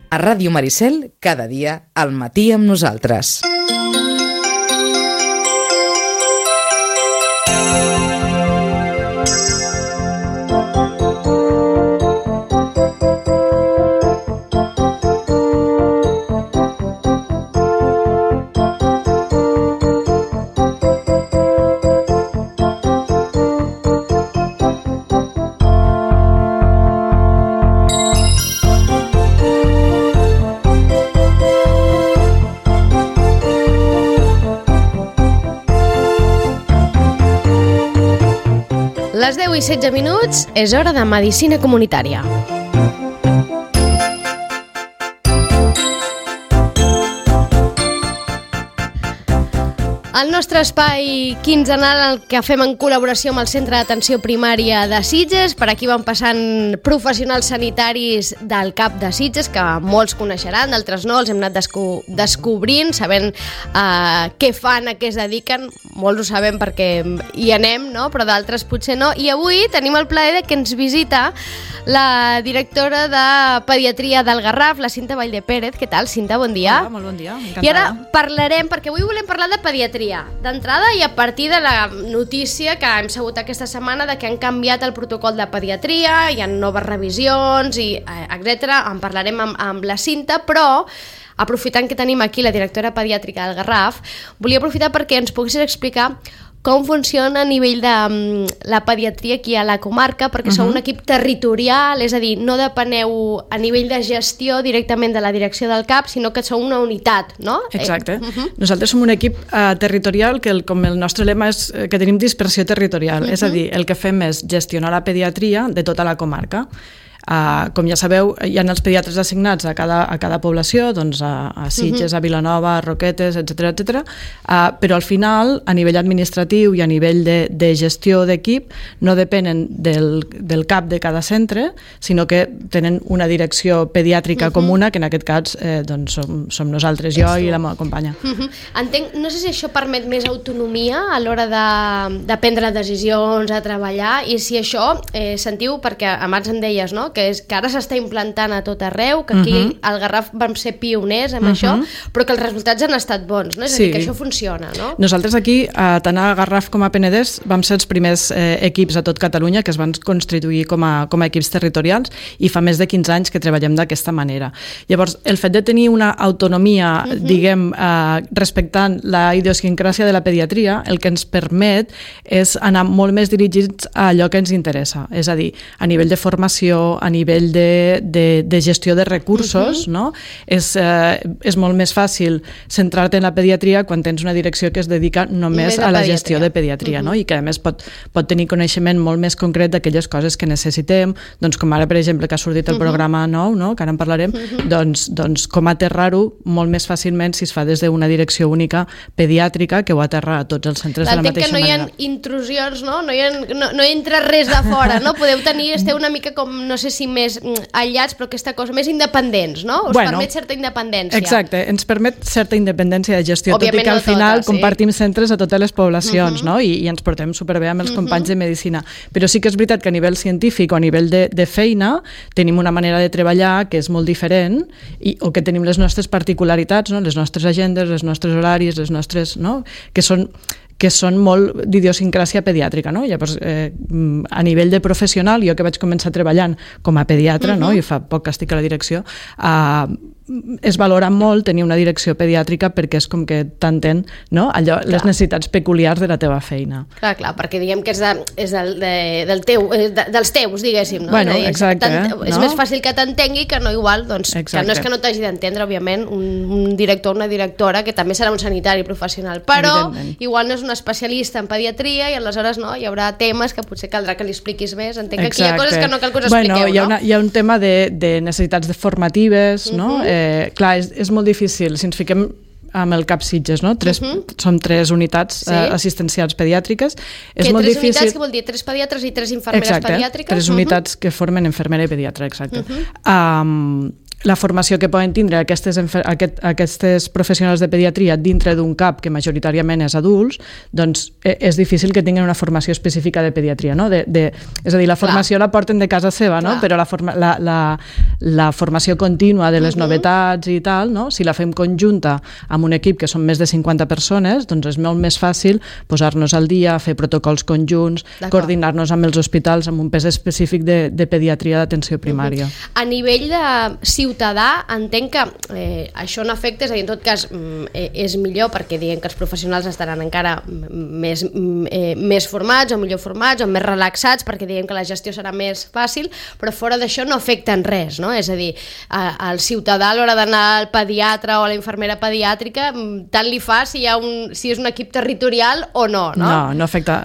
A Ràdio Maricel, cada dia, al matí amb nosaltres. Les 10 i 16 minuts és hora de Medicina Comunitària. El nostre espai quinzenal, el que fem en col·laboració amb el Centre d'Atenció Primària de Sitges. Per aquí van passant professionals sanitaris del CAP de Sitges, que molts coneixeran, d'altres no, els hem anat descobrint, sabent què fan, a què es dediquen. Molts ho sabem perquè hi anem, no? Però d'altres potser no. I avui tenim el plaer que ens visita la directora de Pediatria del Garraf, la Cinta Vallde Pérez. Què tal, Cinta? Bon dia. Hola, molt bon dia, encantada. I ara parlarem, perquè avui volem parlar de pediatria. D'entrada, i a partir de la notícia que hem sabut aquesta setmana de que han canviat el protocol de pediatria, hi ha noves revisions, etc. En parlarem amb la Cinta, però aprofitant que tenim aquí la directora pediàtrica del Garraf, volia aprofitar perquè ens poguessis explicar com funciona a nivell de la pediatria aquí a la comarca, perquè sou un equip territorial, és a dir, no depeneu a nivell de gestió directament de la direcció del CAP, sinó que sou una unitat, no? Exacte. Nosaltres som un equip territorial que, com el nostre lema és que tenim dispersió territorial, és a dir, el que fem és gestionar la pediatria de tota la comarca. Com ja sabeu, hi ha els pediatres assignats a cada població, doncs a Sitges, a Vilanova, a Roquetes, etc. Però al final, a nivell administratiu i a nivell de gestió d'equip, no depenen del CAP de cada centre, sinó que tenen una direcció pediàtrica comuna, que en aquest cas doncs, som nosaltres, jo i la meva companya. Entenc, no sé si això permet més autonomia a l'hora de prendre decisions, a treballar, i si això sentiu, perquè abans em deies, no?, que ara s'està implantant a tot arreu, que aquí al Garraf vam ser pioners amb això, però que els resultats han estat bons, no? És a dir, que això funciona, no? Nosaltres aquí, tant a Garraf com a Penedès, vam ser els primers equips a tot Catalunya que es van constituir com a equips territorials, i fa més de 15 anys que treballem d'aquesta manera. Llavors, el fet de tenir una autonomia, diguem, respectant la idiosincràsia de la pediatria, el que ens permet és anar molt més dirigits a allò que ens interessa, és a dir, a nivell de formació, a nivell de gestió de recursos, no? És molt més fàcil centrar-te en la pediatria quan tens una direcció que es dedica només a la gestió de pediatria, no? I que a més pot tenir coneixement molt més concret d'aquelles coses que necessitem, doncs com ara, per exemple, que ha sortit el programa nou, no?, que ara en parlarem, doncs com aterrar-ho molt més fàcilment si es fa des d'una direcció única pediàtrica que ho aterra a tots els centres de la mateixa manera. Entenc que no hi ha intrusions, no? No hi entra res de fora, no? Podeu esteu una mica com, no sé si més aïllats, però aquesta cosa, més independents, no? Us permet certa independència. Exacte, ens permet certa independència de gestió, tot i que al final compartim centres a totes les poblacions, no? I ens portem superbé amb els companys de medicina. Però sí que és veritat que a nivell científic o a nivell de feina tenim una manera de treballar que és molt diferent, o que tenim les nostres particularitats, no? Les nostres agendes, els nostres horaris, les nostres, no?, que són molt d'idiosincràsia pediàtrica, no? Llavors, a nivell de professional, jo que vaig començar treballant com a pediatra, no?, i fa poc que estic a la direcció, es valora molt tenir una direcció pediàtrica perquè és com que t'entén, no?, allò, les necessitats peculiars de la teva feina. Clar, perquè diguem que és dels teus, diguéssim, no? Bueno, exacte. És més fàcil que t'entengui que no igual, doncs, que no és que no t'hagi d'entendre, òbviament, un director o una directora, que també serà un sanitari professional, però igual no és un especialista en pediatria i aleshores no, hi haurà temes que potser caldrà que li expliquis més. Entenc que aquí hi ha coses que no cal que us expliqueu, no? Hi ha un tema de necessitats formatives, no? Clar, és molt difícil, si ens fiquem amb el CAP Sitges, no? Som 3 unitats assistencials pediàtriques. És molt difícil. 3 unitats, que vol dir 3 pediatres i 3 infermeres pediàtriques? 3 unitats que formen infermera i pediatra, exacte. la formació que poden tindre aquestes professionals de pediatria dintre d'un CAP que majoritàriament és adults, doncs és difícil que tinguin una formació específica de pediatria, no? És a dir, la formació la porten de casa seva, no? Però la formació contínua de les novetats i tal, no? Si la fem conjunta amb un equip que són més de 50 persones, doncs és molt més fàcil posar-nos al dia, fer protocols conjunts, coordinar-nos amb els hospitals amb un pes específic de pediatria d'atenció primària. A nivell de ciutadà, entenc que això no afecta, és a dir, en tot cas és millor perquè diguem que els professionals estaran encara més formats o millor formats o més relaxats perquè diguem que la gestió serà més fàcil, però fora d'això no afecta en res, no? És a dir, el ciutadà a l'hora d'anar al pediatre o a la infermera pediàtrica tant li fa si és un equip territorial o no, no? No afecta.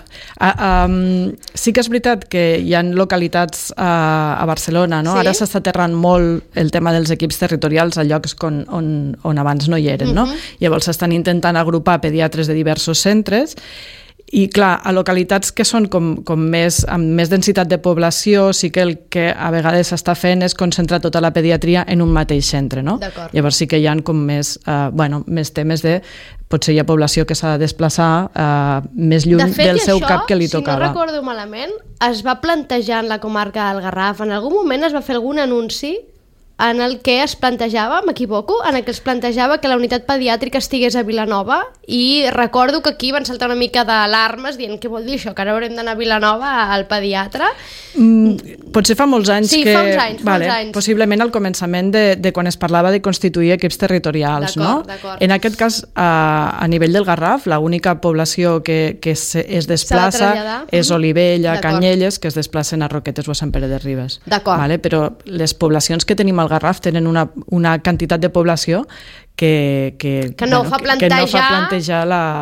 Sí que és veritat que hi ha localitats a Barcelona, no? Ara s'està aterrant molt el tema dels equips territorials a llocs on abans no hi eren, no? Llavors s'estan intentant agrupar pediatres de diversos centres i clar, a localitats que són amb més densitat de població sí que el que a vegades s'està fent és concentrar tota la pediatria en un mateix centre, no? Llavors sí que hi ha com més temes de potser hi ha població que s'ha de desplaçar més lluny del seu cap que li tocava. Si no recordo malament, es va plantejar en la comarca del Garraf, en algun moment es va fer algun anunci en el que es plantejava, m'equivoco, en el que es plantejava que la unitat pediàtrica estigués a Vilanova i recordo que aquí van saltar una mica d'alarmes dient què vol dir això, que ara haurem d'anar a Vilanova al pediatre. Potser fa molts anys que... Sí, fa uns anys. Possiblement al començament de quan es parlava de constituir equips territorials, no? En aquest cas, a nivell del Garraf, l'única població que es desplaça és Olivella, Canyelles, que es desplacen a Roquetes o a Sant Pere de Ribes. Però les poblacions que tenim al Garraf tenen una quantitat de població que no fa plantejar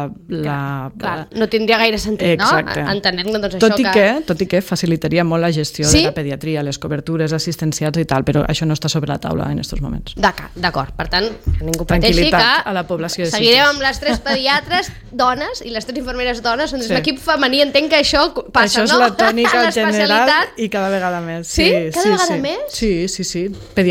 no tindria gaire sentit, no? Entenem doncs tot i que facilitaria molt la gestió de la pediatria, les cobertures assistencials i tal, però això no està sobre la taula en aquests moments. D'acord, per tant, que ningú pateixi que a la població seguirem amb les 3 pediatres dones i les 3 infermeres dones, doncs l'equip femení entenc que això passa, no? Això és la tònica general i cada vegada més. Sí? Cada vegada més? Sí.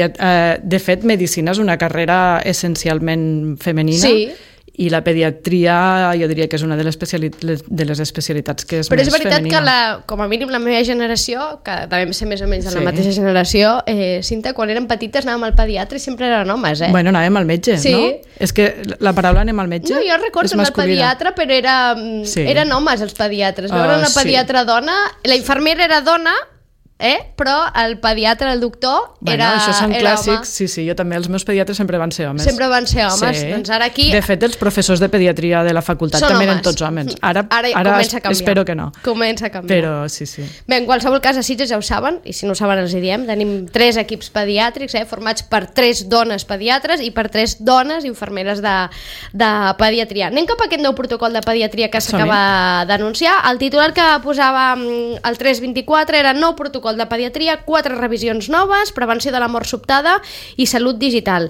De fet, medicina és una carrera essencialment femenina i la pediatria jo diria que és una de les especialitats que és més femenina. Però és veritat que com a mínim la meva generació, que devem ser més o menys de la mateixa generació, Cinta, quan érem petites anàvem al pediatre i sempre eren homes, Bueno, anàvem al metge, no? És que la paraula anem al metge no, jo recordo anar al pediatre, però eren homes els pediatres. Veure una pediatra dona, la infermera era dona, però el pediatre, el doctor, era això són clàssics, home. Sí, jo també, els meus pediatres sempre van ser homes. Sempre van ser homes, doncs ara aquí... De fet, els professors de pediatria de la facultat també eren tots homes. Ara comença a canviar. Espero que no. Comença a canviar. Però sí. Bé, en qualsevol cas, a Sitges ja ho saben, i si no ho saben els hi diem, tenim 3 equips pediàtrics, formats per 3 dones pediatres i per 3 dones infermeres de pediatria. Anem cap a aquest nou protocol de pediatria que s'acaba d'anunciar. El titular que posava el 324 era nou protocol de pediatria, 4 revisions noves, prevenció de la mort sobtada i salut digital.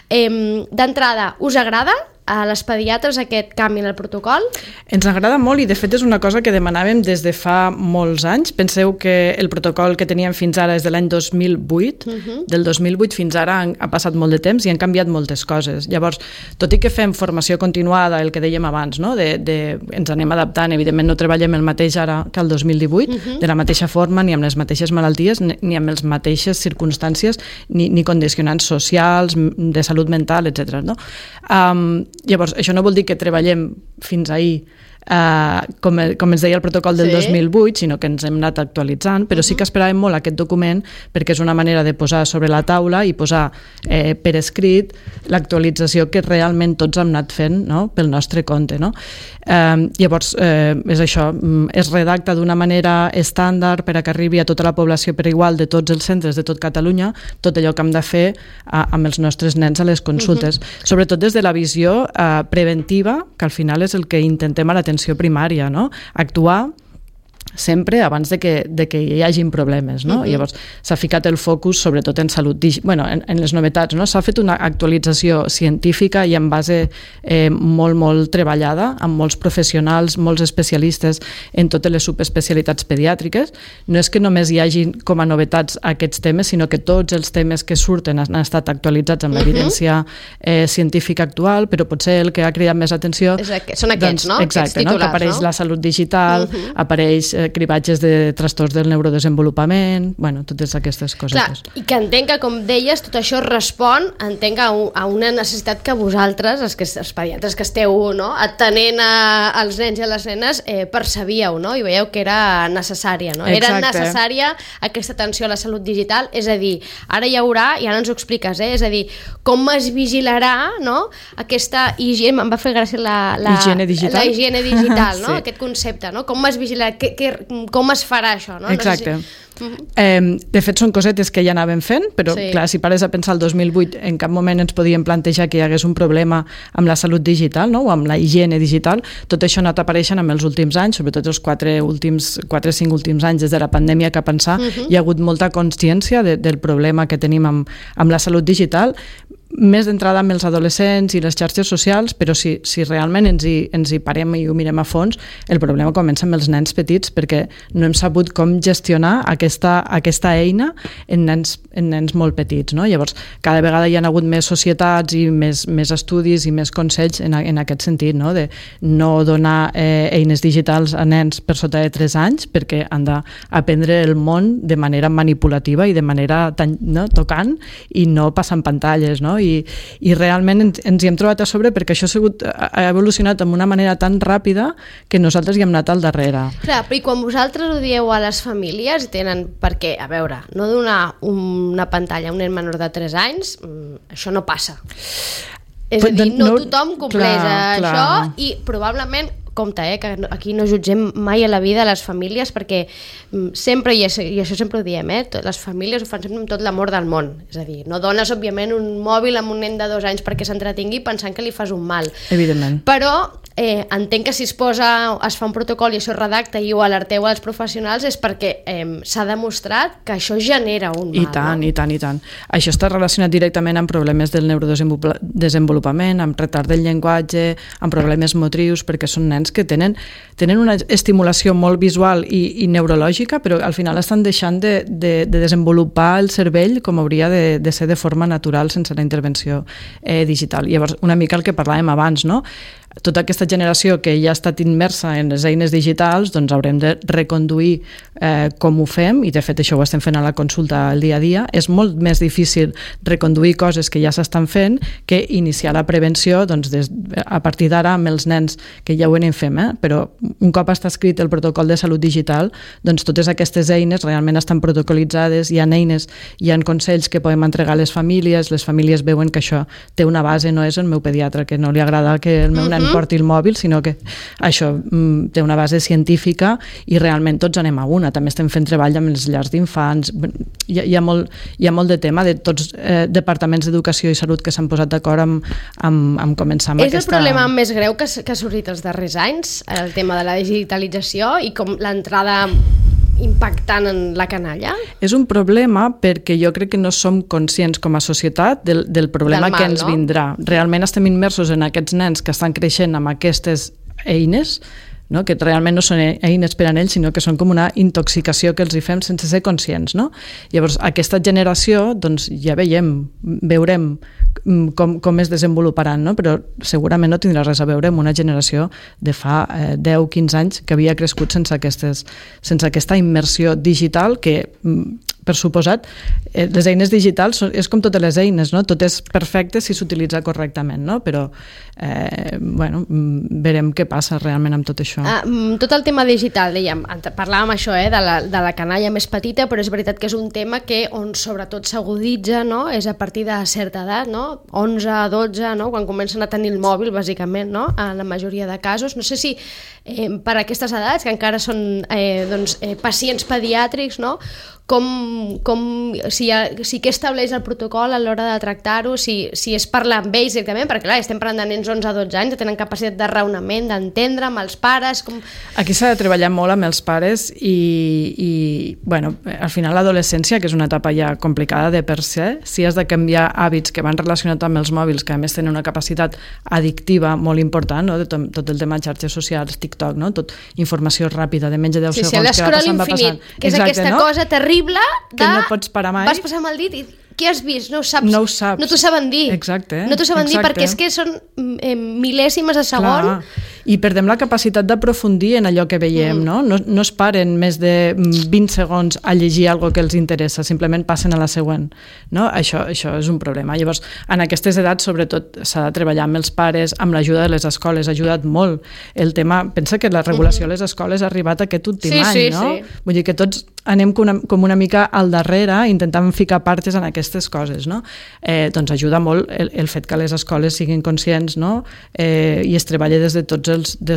D'entrada, us agrada a les pediatres aquest canvi en el protocol? Ens agrada molt i de fet és una cosa que demanàvem des de fa molts anys. Penseu que el protocol que teníem fins ara és de l'any 2008. Del 2008 fins ara ha passat molt de temps i han canviat moltes coses. Llavors, tot i que fem formació continuada, el que dèiem abans, no? Ens anem adaptant, evidentment no treballem el mateix ara que el 2018, de la mateixa forma, ni amb les mateixes malalties, ni amb les mateixes circumstàncies, ni condicionants socials, de salut mental, etc. No? Llavors, això no vol dir que treballem fins ahir com ens deia el protocol del 2008, sinó que ens hem anat actualitzant, però sí que esperàvem molt aquest document perquè és una manera de posar sobre la taula i posar per escrit l'actualització que realment tots hem anat fent, no? Pel nostre compte. No? Llavors, és això, es redacta d'una manera estàndard per a que arribi a tota la població per igual de tots els centres de tot Catalunya, tot allò que hem de fer amb els nostres nens a les consultes. Sobretot des de la visió preventiva, que al final és el que intentem a l'atenció primària, no? Actuar sempre abans de que hi hagin problemes, no? Llavors s'ha ficat el focus sobretot en salut en les novetats, no? S'ha fet una actualització científica i en base molt treballada, amb molts professionals, molts especialistes en totes les subespecialitats pediàtriques. No és que només hi hagi com a novetats aquests temes, sinó que tots els temes que surten han estat actualitzats amb l'evidència científica actual, però potser el que ha cridat més atenció... Són aquests, no? Exacte, no? Que apareix la salut digital, apareix cribatges de trastorns del neurodesenvolupament, bueno, totes aquestes coses. Clar, i que entenc que, com deies, tot això respon, entenc, a una necessitat que vosaltres, els pediatres que esteu atenent als nens i a les nenes, percebíeu, no? I veieu que era necessària, no? Era necessària aquesta atenció a la salut digital, és a dir, ara hi haurà, i ara ens ho expliques, és a dir, com es vigilarà, no? Aquesta higiene, em va fer gràcia la higiene digital. La higiene digital, no? Sí. Aquest concepte, no? Com es vigilarà, com es farà això, no? Exacte. De fet són cosetes que ja anàvem fent, però clar, si pares a pensar el 2008 en cap moment ens podíem plantejar que hi hagués un problema amb la salut digital, no? O amb la higiene digital. Tot això ha anat apareixent en els últims anys, sobretot els 4-5 últims anys des de la pandèmia cap ençà, hi ha hagut molta consciència del problema que tenim amb la salut digital, més d'entrada amb els adolescents i les xarxes socials, però si realment ens hi parem i ho mirem a fons, el problema comença amb els nens petits, perquè no hem sabut com gestionar aquesta eina en nens molt petits, no? Llavors, cada vegada hi ha hagut més societats i més estudis i més consells en aquest sentit, no? De no donar eines digitals a nens per sota de 3 anys, perquè han d'aprendre el món de manera manipulativa i de manera tocant i no passant pantalles, no? I realment ens hi hem trobat a sobre perquè això ha evolucionat d'una manera tan ràpida que nosaltres hi hem anat al darrere. Clar, però i quan vosaltres ho dieu a les famílies, tenen perquè, a veure, no donar una pantalla a un nen menor de 3 anys, això no passa. És a dir, no tothom compleix això i probablement compte, que aquí no jutgem mai a la vida les famílies, perquè sempre, i això sempre ho diem, les famílies ho fan sempre amb tot l'amor del món. És a dir, no dones, òbviament, un mòbil amb un nen de 2 anys perquè s'entretingui pensant que li fas un mal. Evidentment. Però entenc que si es fa un protocol i això es redacta i ho alerteu als professionals és perquè s'ha demostrat que això genera un mal. I tant. Això està relacionat directament amb problemes del neurodesenvolupament, amb retard del llenguatge, amb problemes motrius, perquè són nens que tenen una estimulació molt visual i neurològica, però al final estan deixant de desenvolupar el cervell com hauria de ser de forma natural sense la intervenció digital. Llavors, una mica el que parlàvem abans, no? Tota aquesta generació que ja ha estat immersa en les eines digitals, doncs haurem de reconduir com ho fem, i de fet això ho estem fent a la consulta el dia a dia. És molt més difícil reconduir coses que ja s'estan fent que iniciar la prevenció a partir d'ara amb els nens que ja ho anem fent, però un cop està escrit el protocol de salut digital, doncs totes aquestes eines realment estan protocolitzades, hi ha eines, hi ha consells que podem entregar a les famílies veuen que això té una base, no és el meu pediatre que no li agrada que el meu nen porti el mòbil, sinó que això té una base científica i realment tots anem a una. També estem fent treball amb les llars d'infants. Hi ha molt de tema de tots departaments d'educació i salut que s'han posat d'acord amb començar amb aquesta... És el problema més greu que ha sortit els darrers anys, el tema de la digitalització i com l'entrada impactant en la canalla? És un problema perquè jo crec que no som conscients com a societat del problema que ens vindrà. Realment estem immersos en aquests nens que estan creixent amb aquestes eines, no? Que realment no són eines per a ells, sinó que són com una intoxicació que els hi fem sense ser conscients, no? Llavors, aquesta generació, doncs ja veurem com es desenvoluparan, no? Però segurament no tindrà res a veure amb una generació de fa 10-15 anys que havia crescut sense aquesta immersió digital que, per suposat, les eines digitals és com totes les eines, no? Tot és perfecte si s'utilitza correctament, no? Però veurem què passa realment amb tot això. Tot el tema digital, dèiem, parlàvem això de la canalla més petita, però és veritat que és un tema que on sobretot s'aguditza, no? És a partir de certa edat, no? 11, 12, no? Quan comencen a tenir el mòbil, bàsicament, no? En la majoria de casos. No sé si per aquestes edats, que encara són pacients pediàtrics, no? què estableix el protocol a l'hora de tractar-ho, si és parlar amb ells directament, perquè clar, estem parlant de nens 11 a 12 anys que tenen capacitat de raonament, d'entendre amb els pares... Aquí s'ha de treballar molt amb els pares i bueno, al final l'adolescència, que és una etapa ja complicada de per se, si has de canviar hàbits que van relacionats amb els mòbils, que a més tenen una capacitat addictiva molt important, no? De tot el tema de xarxes socials, TikTok, no? Tot informació ràpida, de menys de 10 segons, que va passant, va passant. Que és aquesta cosa terrible que no pots parar mai. Vas passar amb el dit i què has vist? No ho saps. No ho saps. No t'ho saben dir. Exacte. No t'ho saben dir perquè és que són mil·lèsimes de segon. Clar. I perdem la capacitat d'aprofundir en allò que veiem, no? No es paren més de 20 segons a llegir alguna que els interessa, simplement passen a la següent, no? Això és un problema. Llavors, en aquestes edats, sobretot, s'ha de treballar amb els pares, amb l'ajuda de les escoles, ha ajudat molt el tema. Pensa que la regulació a les escoles ha arribat aquest últim any, no? Sí. Vull dir que tots anem com una mica al darrere intentant ficar partes en aquestes coses, no? Doncs ajuda molt el fet que les escoles siguin conscients, no? I es treballa des de tots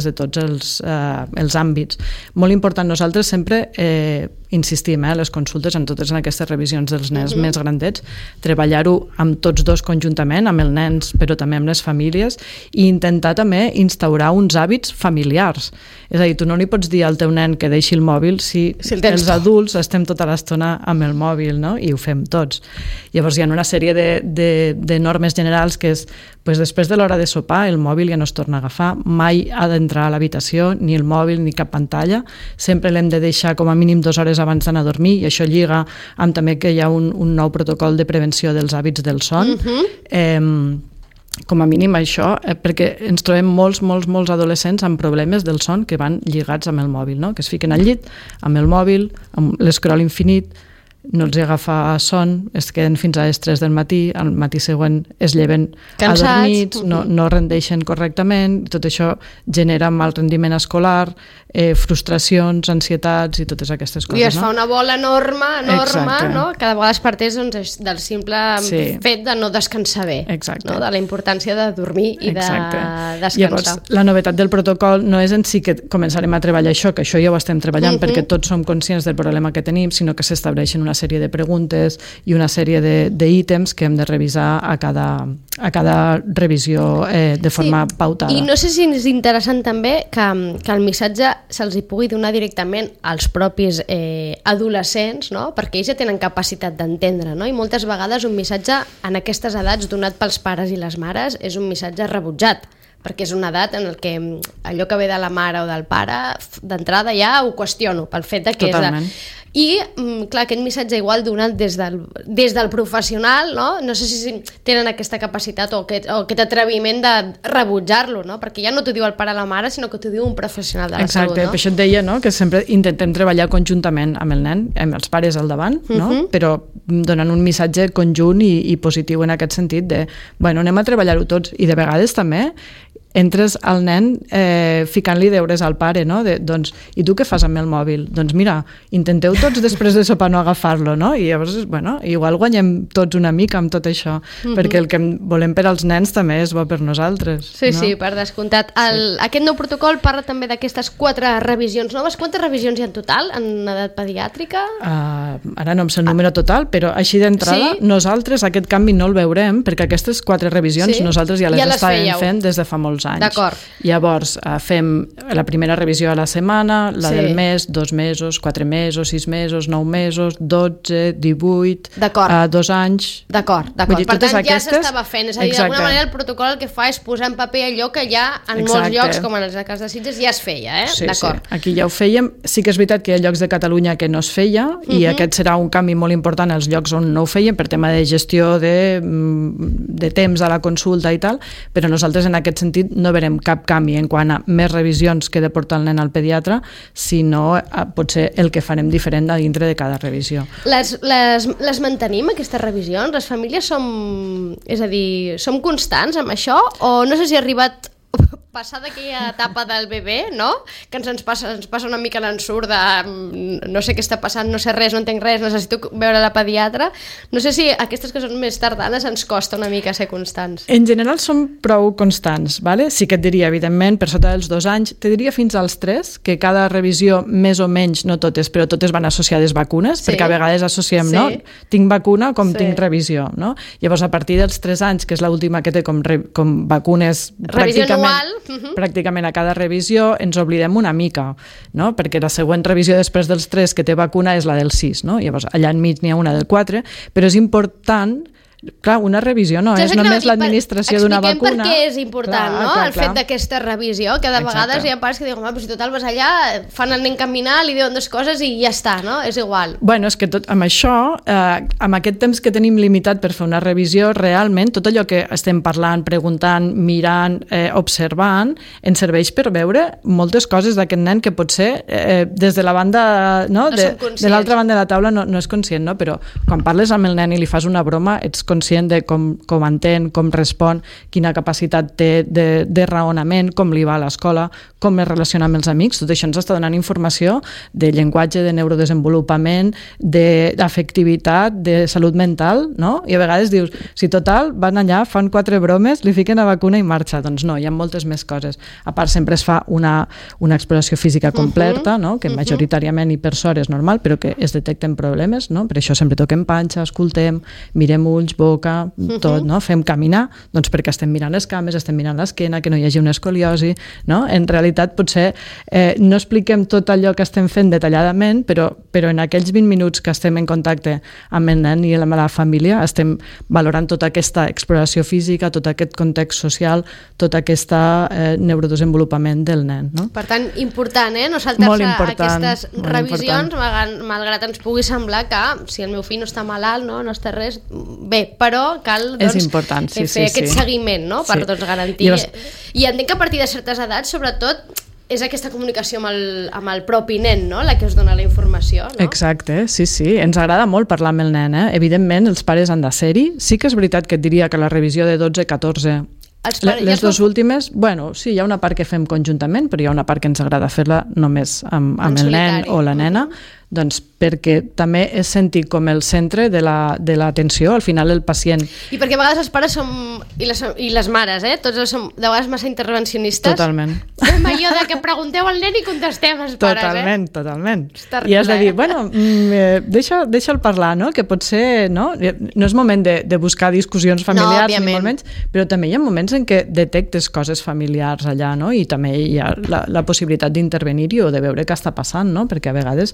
els àmbits. Molt important, nosaltres sempre insistim, les consultes en totes aquestes revisions dels nens més grandets, treballar-ho amb tots dos conjuntament, amb els nens però també amb les famílies, i intentar també instaurar uns hàbits familiars. És a dir, tu no li pots dir al teu nen que deixi el mòbil si els adults estem tota l'estona amb el mòbil, no? I ho fem tots. Llavors hi ha una sèrie de normes generals que és, després de l'hora de sopar el mòbil ja no es torna a agafar, mai ha d'entrar a l'habitació, ni el mòbil ni cap pantalla, sempre l'hem de deixar com a mínim 2 hores abans d'anar a dormir, i això lliga amb també que hi ha un nou protocol de prevenció dels hàbits del son. Com a mínim això, perquè ens trobem molts adolescents amb problemes del son que van lligats amb el mòbil, no? Que es fiquen al llit amb el mòbil, amb l'escrol infinit, no els agafa son, es queden fins a les 3 del matí, al matí següent es lleven cansats, adormits, no rendeixen correctament, tot això genera mal rendiment escolar, frustracions, ansietats i totes aquestes coses. I es fa una bola enorme, no? Cada vegada es parteix del simple fet de no descansar bé, no? De la importància de dormir i de descansar. Llavors, la novetat del protocol no és en si que començarem a treballar això, que això ja ho estem treballant perquè tots som conscients del problema que tenim, sinó que s'estableixen una sèrie de preguntes i una sèrie d'ítems que hem de revisar a cada revisió de forma pautada. I no sé si és interessant també que el missatge se'ls hi pugui donar directament als propis adolescents, no? Perquè ells ja tenen capacitat d'entendre, no? I moltes vegades un missatge en aquestes edats donat pels pares i les mares és un missatge rebutjat, perquè és una edat en què allò que ve de la mare o del pare d'entrada ja ho qüestiono pel fet que Totalment. I, clar, aquest missatge igual donat des del professional, no sé si tenen aquesta capacitat o aquest atreviment de rebutjar-lo, no? Perquè ja no t'ho diu el pare o la mare, sinó que t'ho diu un professional de la salut, no? Per això et deia, no?, que sempre intentem treballar conjuntament amb el nen, amb els pares al davant, no? Però donant un missatge conjunt i positiu en aquest sentit de, bueno, anem a treballar-ho tots, i de vegades també entres al nen ficant-li deures al pare, no? Doncs, i tu què fas amb el mòbil? Doncs mira, intenteu tots després de sopar no agafar-lo, no? I llavors, bueno, igual guanyem tots una mica amb tot això, perquè el que volem per als nens també és bo per nosaltres. Sí, no? Sí, per descomptat. Aquest nou protocol parla també d'aquestes 4 revisions noves. Quantes revisions hi ha en total en edat pediàtrica? Ara no em sé el número total, però així d'entrada nosaltres aquest canvi no el veurem, perquè aquestes 4 revisions nosaltres ja les estàvem fent des de fa molts anys. D'acord. Llavors fem la primera revisió a la setmana, la del mes, 2 mesos, 4 mesos, 6 mesos, 9 mesos, 12, 18, 2 anys... D'acord. Per tant, ja s'estava fent. És a dir, d'alguna manera el protocol el que fa és posar en paper allò que ja en molts llocs, com en el cas de Sitges, ja es feia, D'acord. Sí, aquí ja ho fèiem. Sí que és veritat que hi ha llocs de Catalunya que no es feia, i aquest serà un canvi molt important als llocs on no ho feien, per tema de gestió de temps a la consulta i tal, però nosaltres en aquest sentit no verem cap canvi en quant a més revisions que he de portar el nen al pediatre, sinó potser el que farem diferent a dintre de cada revisió. Les mantenim, aquestes revisions? Les famílies som constants amb això? O no sé si ha arribat passar d'aquella etapa del bebè, no? Que ens passa una mica l'ensurt de no sé què està passant, no sé res, no entenc res, necessito veure la pediatra. No sé si aquestes que són més tardanes ens costa una mica ser constants. En general són prou constants, ¿vale? Sí que et diria, evidentment, per sota dels 2 anys, te diria fins als 3, que cada revisió, més o menys, no totes, però totes van associades vacunes, perquè a vegades associem, no? Tinc vacuna com tinc revisió, no? Llavors, a partir dels 3 anys, que és l'última que té com vacunes pràcticament a cada revisió, ens oblidem una mica, no? Perquè la següent revisió després dels 3 que té vacuna és la del 6, no? Llavors allà enmig n'hi ha una del 4, però és important. Clar, una revisió no és només l'administració d'una vacuna. Expliquem per què és important, no? El fet d'aquesta revisió, que de vegades hi ha pares que diuen, però si total vas allà, fan el nen caminar, li diuen 2 coses i ja està, no? És igual. Bueno, és que amb això, amb aquest temps que tenim limitat per fer una revisió, realment tot allò que estem parlant, preguntant, mirant, observant, ens serveix per veure moltes coses d'aquest nen que potser des de la banda, no? De l'altra banda de la taula no és conscient, no? Però quan parles amb el nen i li fas una broma, ets conscient de com entén, com respon, quina capacitat té de raonament, com li va a l'escola, com es relaciona amb els amics. Tot això ens està donant informació de llenguatge, de neurodesenvolupament, d'afectivitat, de salut mental, no? I a vegades dius, si total, van allà, fan 4 bromes, li fiquen la vacuna i marxa. Doncs no, hi ha moltes més coses. A part, sempre es fa una exploració física completa, no? Que majoritàriament i per sort és normal, però que es detecten problemes, no? Per això sempre toquem panxa, escoltem, mirem ulls, boca, tot, no? Fem caminar, doncs perquè estem mirant les cames, estem mirant l'esquena, que no hi hagi una escoliosi, no? En realitat potser no expliquem tot allò que estem fent detalladament, però en aquells 20 minuts que estem en contacte amb el nen i amb la família estem valorant tota aquesta exploració física, tot aquest context social, tot aquest neurodesenvolupament del nen, no? Per tant, important, no saltar-se aquestes revisions, malgrat ens pugui semblar que si el meu fill no està malalt, no està res, bé, però cal fer aquest seguiment, no? Per garantir. I entenc que a partir de certes edats, sobretot, és aquesta comunicació amb el propi nen, no? La que us dona la informació, no? Exacte, sí. Ens agrada molt parlar amb el nen, Evidentment, els pares han de ser-hi. Sí que és veritat que et diria que la revisió de 12-14... Les 2 últimes, bueno, sí, hi ha una part que fem conjuntament, però hi ha una part que ens agrada fer-la només amb el nen o la nena, doncs perquè també és sentir com el centre de l'atenció, al final el pacient... I perquè a vegades els pares som, i les mares, tots som de vegades massa intervencionistes. Totalment. Fem allò de que pregunteu al nen i contestem els pares, Totalment. I has de dir, bueno, deixa'l parlar, no? Que potser, no és moment de buscar discussions familiars, ni molt menys, però també hi ha moments en què detectes coses familiars allà, no? I també hi ha la possibilitat d'intervenir-hi o de veure què està passant, no? Perquè a vegades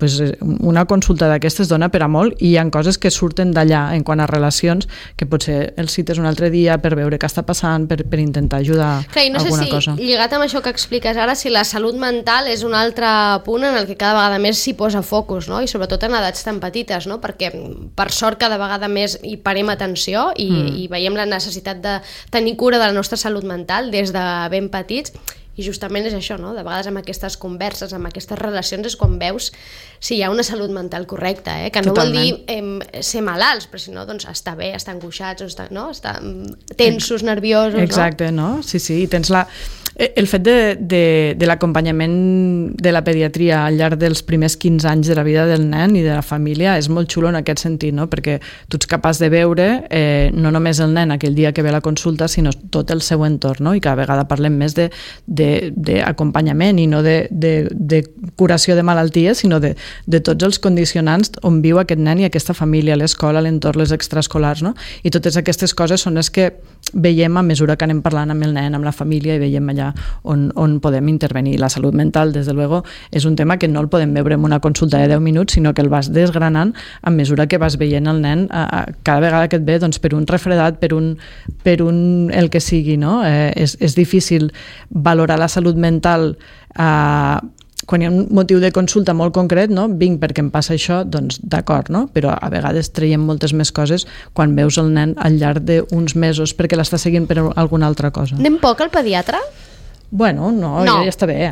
una consulta d'aquestes dona per a molt i hi ha coses que surten d'allà en quant a relacions que potser el cites un altre dia per veure què està passant, per intentar ajudar alguna cosa. No sé si, lligat amb això que expliques ara, si la salut mental és un altre punt en el que cada vegada més s'hi posa focus, no? I sobretot en edats tan petites, no? Perquè per sort cada vegada més hi parem atenció i veiem la necessitat de tenir cura de la nostra salut mental des de ben petits. I justament és això, no? De vegades amb aquestes converses, amb aquestes relacions és quan veus si hi ha una salut mental correcta, que no vol dir ser malalts, però si no, doncs estar bé, estar angoixats, estar tensos, nerviosos. Exacte, no? Sí, i tens el fet de l'acompanyament de la pediatria al llarg dels primers 15 anys de la vida del nen i de la família és molt xulo en aquest sentit, no? Perquè tu ets capaç de veure no només el nen aquell dia que ve a la consulta, sinó tot el seu entorn, no? I cada vegada parlem més d'acompanyament i no de curació de malalties, sinó de tots els condicionants on viu aquest nen i aquesta família, l'escola, l'entorn, les extraescolars, no? I totes aquestes coses són les que veiem a mesura que anem parlant amb el nen, amb la família, i veiem allà on podem intervenir. La salut mental, des de luego, és un tema que no el podem veure en una consulta de 10 minuts, sinó que el vas desgranant a mesura que vas veient el nen cada vegada que et ve, doncs, per un refredat, per un el que sigui, no? És difícil valorar la salut mental quan hi ha un motiu de consulta molt concret, no? Vinc perquè em passa això, doncs d'acord, no? Però a vegades traiem moltes més coses quan veus el nen al llarg d'uns mesos perquè l'està seguint per alguna altra cosa. Anem poc al pediatre? Bueno, no. Ja està bé,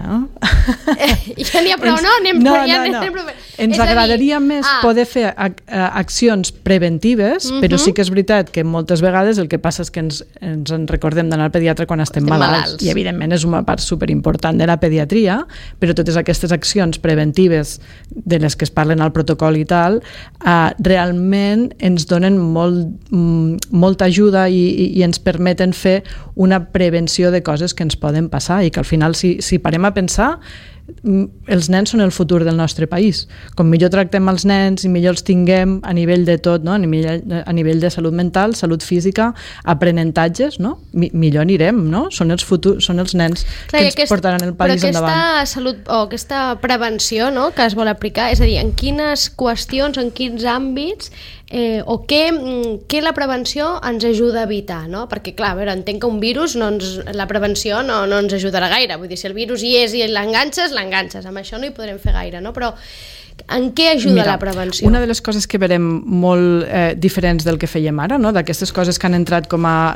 Ja n'hi ha prou, no? Anem prou. Ens agradaria més poder fer accions preventives, però sí que és veritat que moltes vegades el que passa és que ens en recordem d'anar al pediatre quan estem malalts. I evidentment és una part superimportant de la pediatria, però totes aquestes accions preventives de les que es parlen al protocol i tal, realment ens donen molta ajuda i ens permeten fer una prevenció de coses que ens poden passar i que al final, si parem a pensar, els nens són el futur del nostre país. Com millor tractem els nens i millor els tinguem a nivell de tot, no? a nivell de salut mental, salut física, aprenentatges, no? Millor anirem, no? Són els nens que ens portaran el país endavant. Però aquesta salut o aquesta prevenció, no?, que es vol aplicar, és a dir, en quines qüestions, en quins àmbits o què la prevenció ens ajuda a evitar, no? Perquè, clar, a veure, entenc que un virus la prevenció no ens ajudarà gaire. Vull dir, si el virus hi és i l'enganxes, amb això no hi podrem fer gaire, no? Però en què ajuda la prevenció? Una de les coses que verem molt diferents del que fèiem ara, no? D'aquestes coses que han entrat com a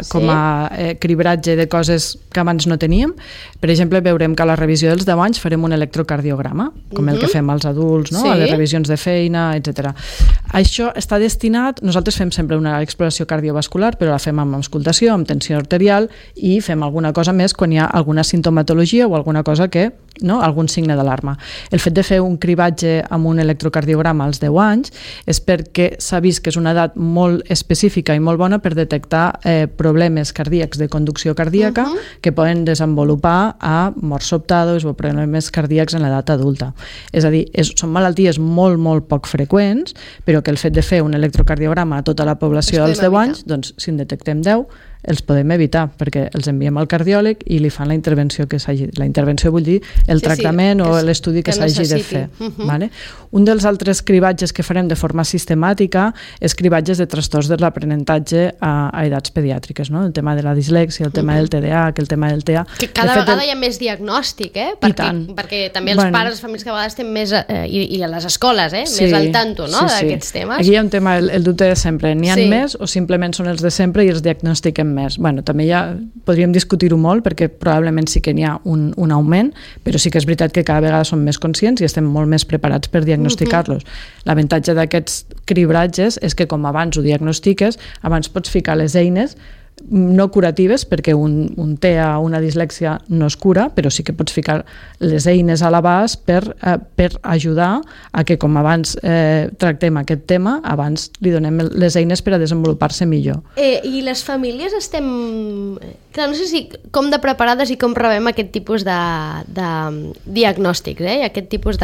cribratge de coses que abans no teníem, per exemple, veurem que a la revisió dels 10 anys farem un electrocardiograma, com el que fem als adults, no? A les revisions de feina, etc. Això està destinat, nosaltres fem sempre una exploració cardiovascular, però la fem amb auscultació, amb tensió arterial, i fem alguna cosa més quan hi ha alguna sintomatologia o alguna cosa que, no? Algun signe d'alarma. El fet de fer un cribatge amb un electrocardiograma als 10 anys és perquè s'ha vist que és una edat molt específica i molt bona per detectar problemes cardíacs de conducció cardíaca que poden desenvolupar a morts sobtades o problemes cardíacs en l'edat adulta. És a dir, són malalties molt, molt poc freqüents, però que el fet de fer un electrocardiograma a tota la població als 10 anys, doncs si en detectem 10, els podem evitar, perquè els enviem al cardiòleg i li fan la intervenció que s'hagi... La intervenció vull dir el tractament o l'estudi que s'hagi de fer. Vale? Un dels altres cribatges que farem de forma sistemàtica és cribatges de trastorns de l'aprenentatge a edats pediàtriques, no? El tema de la dislèxia, el tema del TDAH, el tema del TEA... Que cada vegada hi ha més diagnòstic, perquè també els pares, les famílies cada vegada estem més... I a les escoles, més al tanto, no? D'aquests temes. Aquí hi ha un tema, el dubte de sempre. N'hi ha més o simplement són els de sempre i els diagnostiquem més. Bueno, també ja podríem discutir-ho molt perquè probablement sí que n'hi ha un augment, però sí que és veritat que cada vegada som més conscients i estem molt més preparats per diagnosticar-los. L'avantatge d'aquests cribratges és que com abans ho diagnostiques, abans pots ficar les eines no curatives, perquè un TEA o una dislèxia no es cura, però sí que pots ficar les eines a l'abast per ajudar a que, com abans tractem aquest tema, abans li donem les eines per a desenvolupar-se millor. I les famílies estem... Clar, no sé si com de preparades i com rebem aquest tipus de diagnòstics, i aquest tipus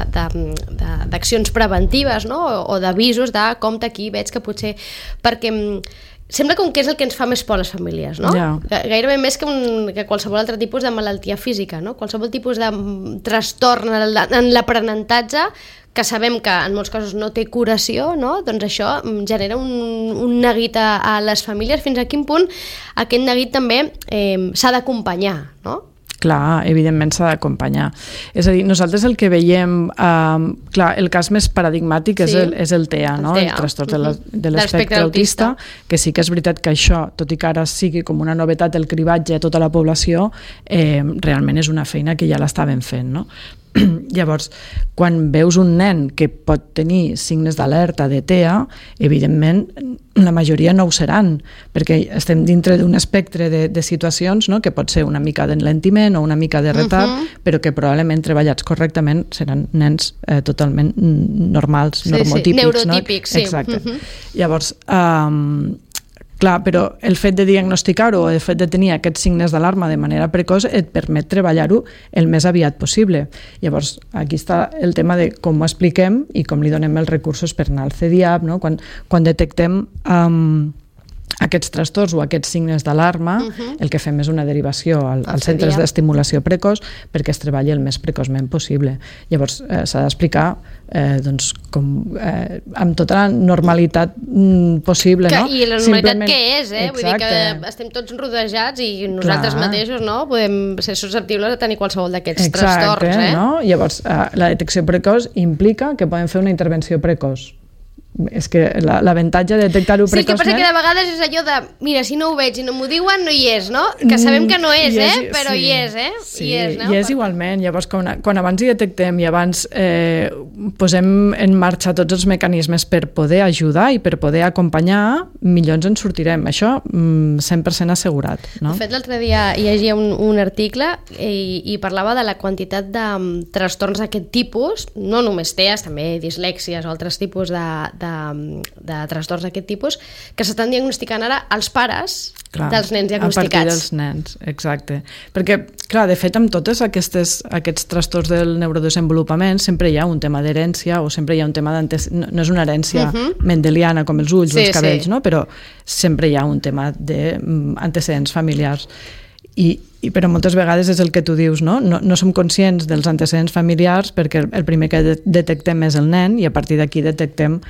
d'accions preventives, no? O d'avisos de compte aquí, veig que potser... Perquè sembla com que és el que ens fa més por a les famílies, no? Gairebé més que qualsevol altre tipus de malaltia física, no? Qualsevol tipus de trastorn en l'aprenentatge que sabem que en molts casos no té curació, no? Doncs això genera un neguit a les famílies. Fins a quin punt aquest neguit també s'ha d'acompanyar, no? Clar, evidentment s'ha d'acompanyar. És a dir, nosaltres el que veiem... clar, el cas més paradigmàtic és el TEA, no? El trastorn de l'espectre autista, que sí que és veritat que això, tot i que ara sigui com una novetat el cribatge a tota la població, realment és una feina que ja l'estaven fent, no? Llavors, quan veus un nen que pot tenir signes d'alerta de TEA, evidentment la majoria no ho seran, perquè estem dintre d'un espectre de situacions, no? Que pot ser una mica d'enlentiment o una mica de retard, però que probablement treballats correctament seran nens totalment normals, normotípics. Neurotípics, no? Exacte. Llavors, clar, però el fet de diagnosticar-ho o el fet de tenir aquests signes d'alarma de manera precoç et permet treballar-ho el més aviat possible. Llavors, aquí està el tema de com ho expliquem i com li donem els recursos per anar al CDIAP, no? Quan detectem aquests trastorns o aquests signes d'alarma, el que fem és una derivació als centres d'estimulació precoç perquè es treballi el més precoçment possible. Llavors, s'ha d'explicar amb tota la normalitat possible. I la normalitat què és? Vull dir que estem tots rodejats i nosaltres mateixos podem ser susceptibles de tenir qualsevol d'aquests trastorns. No? Llavors, la detecció precoç implica que podem fer una intervenció precoç. és que l'avantatge de detectar-ho precoçment... Sí, que passa que de vegades és allò de, mira, si no ho veig i no m'ho diuen, no hi és, no? Que sabem que no és, però hi és, Sí, hi és igualment. Llavors, quan abans hi detectem i abans posem en marxa tots els mecanismes per poder ajudar i per poder acompanyar, millor ens en sortirem. Això 100% assegurat. No? De fet, l'altre dia llegia un article i parlava de la quantitat de trastorns d'aquest tipus, no només TEAs, també dislèxies o altres tipus de trastorns d'aquest tipus, que s'estan diagnosticant ara als pares dels nens diagnosticats. A partir dels nens, exacte. Perquè, clar, de fet, amb tots aquests trastorns del neurodesenvolupament sempre hi ha un tema d'herència o sempre hi ha un tema no és una herència mendeliana com els ulls o els cabells, no? Però sempre hi ha un tema d'antecedents familiars. Però moltes vegades és el que tu dius, no? No som conscients dels antecedents familiars perquè el primer que detectem és el nen i a partir d'aquí detectem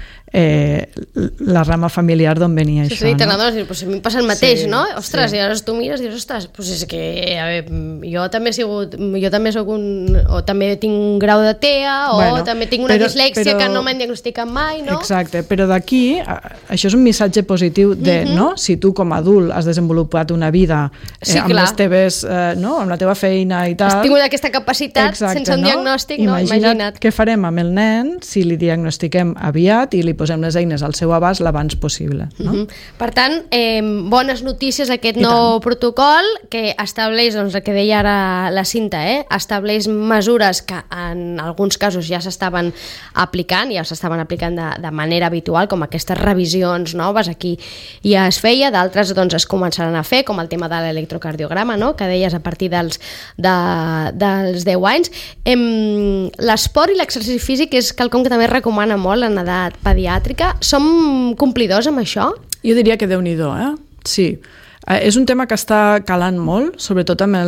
la rama familiar d'on venia això. Sí, t'anaves a dir, a mi em passa el mateix, no? Ostres, i llavors tu mires i dius, ostres, és que jo també soc o també tinc un grau de TEA o també tinc una dislèxia que no m'han diagnosticat mai, no? Exacte, però d'aquí, això és un missatge positiu de, no? Si tu com a adult has desenvolupat una vida amb les teves amb la teva feina i tal... Has tingut aquesta capacitat sense un diagnòstic, imagina't què farem amb el nen si li diagnostiquem aviat i li posem les eines al seu abast l'abans possible. No? Per tant, bones notícies aquest nou protocol que estableix, doncs el que deia ara la Cinta, estableix mesures que en alguns casos ja s'estaven aplicant de manera habitual, com aquestes revisions noves, aquí ja es feia, d'altres doncs es començaran a fer, com el tema de l'electrocardiograma, no? Que deies a partir dels 10 anys. L'esport i l'exercici físic és quelcom que també es recomana molt en edat pediàtrica. Som complidors amb això? Jo diria que Déu-n'hi-do, sí. És un tema que està calant molt, sobretot amb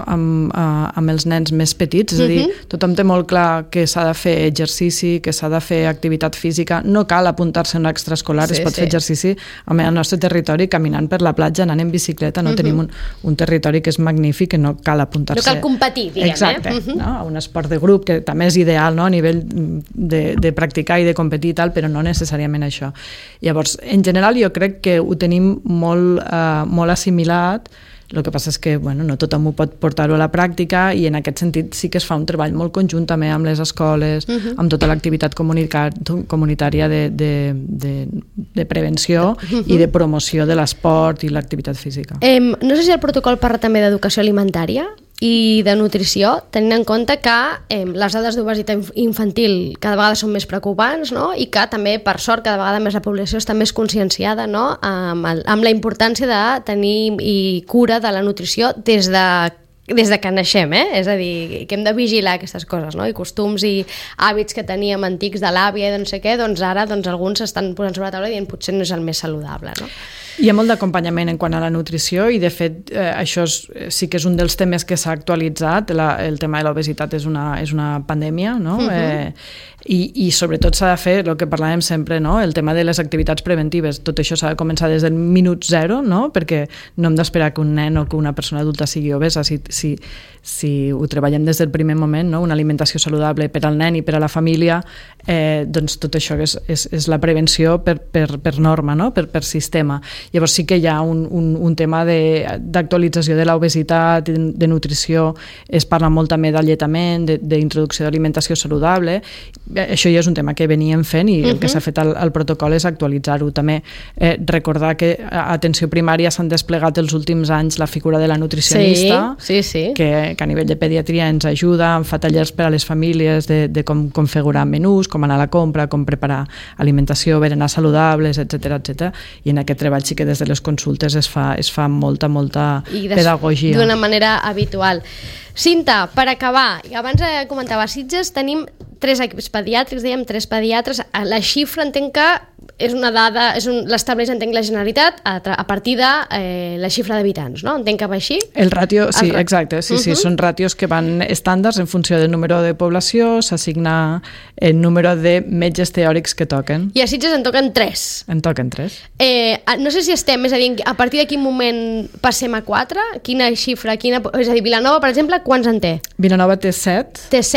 els nens més petits, és a dir, tothom té molt clar que s'ha de fer exercici, que s'ha de fer activitat física, no cal apuntar-se a un extraescolar, es pot fer exercici al nostre territori, caminant per la platja, anant en bicicleta, no tenim un territori que és magnífic, que no cal apuntar-se. No cal competir, diguem. Exacte, no? A un esport de grup, que també és ideal, no? A nivell de practicar i de competir i tal, però no necessàriament això. Llavors, en general, jo crec que ho tenim molt assimilat, el que passa és que no tothom ho pot portar-ho a la pràctica i en aquest sentit sí que es fa un treball molt conjunt també amb les escoles, amb tota l'activitat comunitària de prevenció i de promoció de l'esport i l'activitat física. No sé si el protocol parla també d'educació alimentària i de nutrició, tenint en compte que les dades d'obesitat infantil cada vegada són més preocupants, no? I que també, per sort, cada vegada més la població està més conscienciada, no? Amb la importància de tenir cura de la nutrició des de que naixem, és a dir, que hem de vigilar aquestes coses, no? I costums i hàbits que teníem antics de l'àvia i de no sé què, doncs ara alguns s'estan posant sobre la taula i dient potser no és el més saludable, no? Hi ha molt d'acompanyament en quant a la nutrició i de fet això sí que és un dels temes que s'ha actualitzat, el tema de l'obesitat és una pandèmia, no? I sobretot s'ha de fer el que parlàvem sempre, no? El tema de les activitats preventives, tot això s'ha de començar des del minut zero, no? Perquè no hem d'esperar que un nen o que una persona adulta sigui obesa, si ho treballem des del primer moment, no? Una alimentació saludable per al nen i per a la família, doncs tot això és la prevenció per norma, no? Per sistema. Llavors sí que hi ha un tema d'actualització de l'obesitat, de nutrició, es parla molt també d'alletament, d'introducció d'alimentació saludable. Això ja és un tema que veníem fent i el que s'ha fet al protocol és actualitzar-ho. També recordar que a atenció primària s'han desplegat els últims anys la figura de la nutricionista, que a nivell de pediatria ens ajuda, fa tallers per a les famílies de com configurar menús, com anar a la compra, com preparar alimentació, berenar saludables, etc. I en aquest treball sí que des de les consultes es fa molta pedagogia. D'una manera habitual. Cinta, per acabar, abans comentava a Sitges, tenim 3 equips pediàtrics, dèiem 3 pediatres, la xifra entenc que és una dada, l'estableix entenc la Generalitat a partir de la xifra d'habitants, no? Entenc que va així? El ràtio, sí, exacte, sí, són ràtios que van estàndards en funció del número de població, s'assigna el número de metges teòrics que toquen. I a Sitges en toquen 3. En toquen 3. No sé si estem, és a dir, a partir de quin moment passem a 4? Quina xifra, és a dir, Vilanova, per exemple, quants en té? Vilanova té 7. Té 7?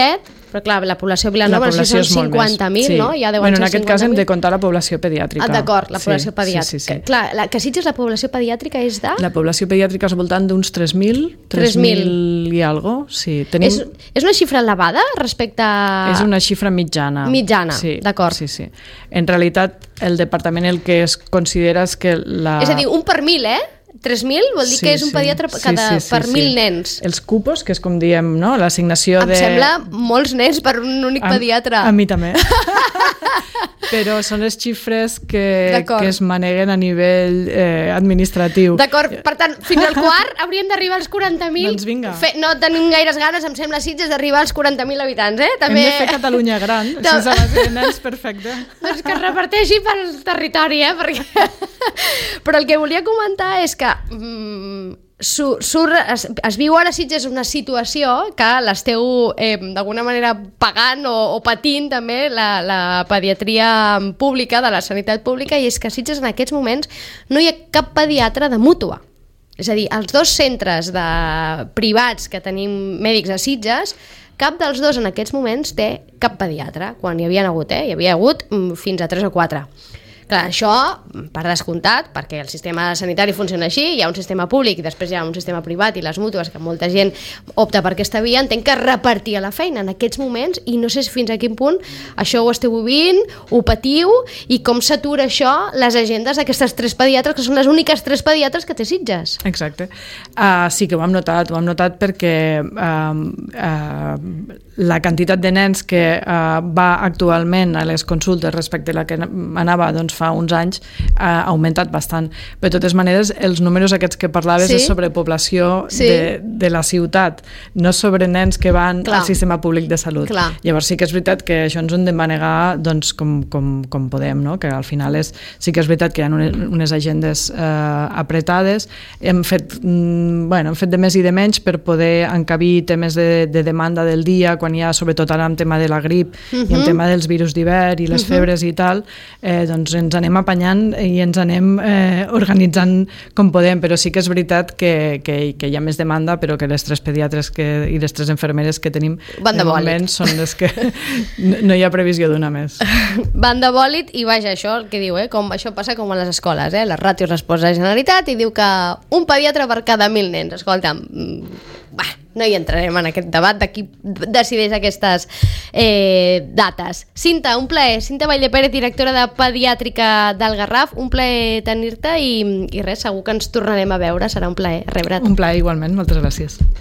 Però clar, la població Vilanova són 50.000, no? Ja deuen en ser aquest cas hem 50.000. de comptar la població pediàtrica. D'acord, la població pediàtrica. Sí. Clar, que Sitges la població pediàtrica és de... La població pediàtrica és al voltant d'uns 3.000 i algo, sí. És una xifra elevada respecte a... És una xifra mitjana. Mitjana, sí, d'acord. Sí. En realitat, el departament el que es considera és que la... És a dir, un per 1.000, 3.000 vol dir que és un pediatre per 1.000 nens. Els cupos, que és com diem, no? L'assignació de... Em sembla molts nens per un únic pediatre. A mi també. Però són les xifres que es maneguen a nivell administratiu. D'acord, per tant, fins al quart hauríem d'arribar als 40.000. Doncs vinga. No tenim gaires ganes, em sembla, Sitges, d'arribar als 40.000 habitants, També... Hem de fer Catalunya gran, sense base de nens, perfecte. Doncs que es reparteixi pel territori, perquè... Però el que volia comentar és que es viu ara a Sitges una situació que l'esteu d'alguna manera pagant o patint també la pediatria pública, de la sanitat pública, i és que a Sitges en aquests moments no hi ha cap pediatre de mútua. És a dir, els dos centres privats que tenim mèdics a Sitges, cap dels dos en aquests moments té cap pediatre, quan hi havia hagut fins a 3 o 4. Clar, això, per descomptat, perquè el sistema sanitari funciona així, hi ha un sistema públic i després hi ha un sistema privat i les mútues, que molta gent opta per aquesta via, entenc que repartir la feina en aquests moments, i no sé fins a quin punt això ho esteu vivint, ho patiu, i com s'atura això les agendes d'aquestes 3 pediatres, que són les úniques 3 pediatres que té Sitges. Exacte. Sí que ho hem notat perquè la quantitat de nens que va actualment a les consultes respecte a la que anava fa uns anys ha augmentat bastant. Però de totes maneres, els números aquests que parlaves és sobre població de la ciutat, no sobre nens que van al sistema públic de salut. Llavors sí que és veritat que això ens ho hem de manegar com podem, no? Que al final sí que és veritat que hi ha unes agendes apretades. Hem fet de més i de menys per poder encabir temes de demanda del dia, quan hi ha, sobretot ara amb tema de la grip i amb tema dels virus d'hivern i les febres i tal, doncs ens anem apanyant i ens anem organitzant com podem, però sí que és veritat que hi ha més demanda, però que les 3 pediatres i les 3 infermeres que tenim de moment són les que no hi ha previsió d'una més. Van de bòlit, i vaja, això el que diu, com això passa com a les escoles, les ràtios les posa la Generalitat i diu que un pediatre per cada 1.000 nens. Escolta'm, no hi entrarem en aquest debat de qui decideix aquestes dates. Cinta, un plaer. Cinta Vallpérez, directora de Pediàtrica del Garraf, un plaer tenir-te i res, segur que ens tornarem a veure, serà un plaer rebre't. Un plaer igualment, moltes gràcies.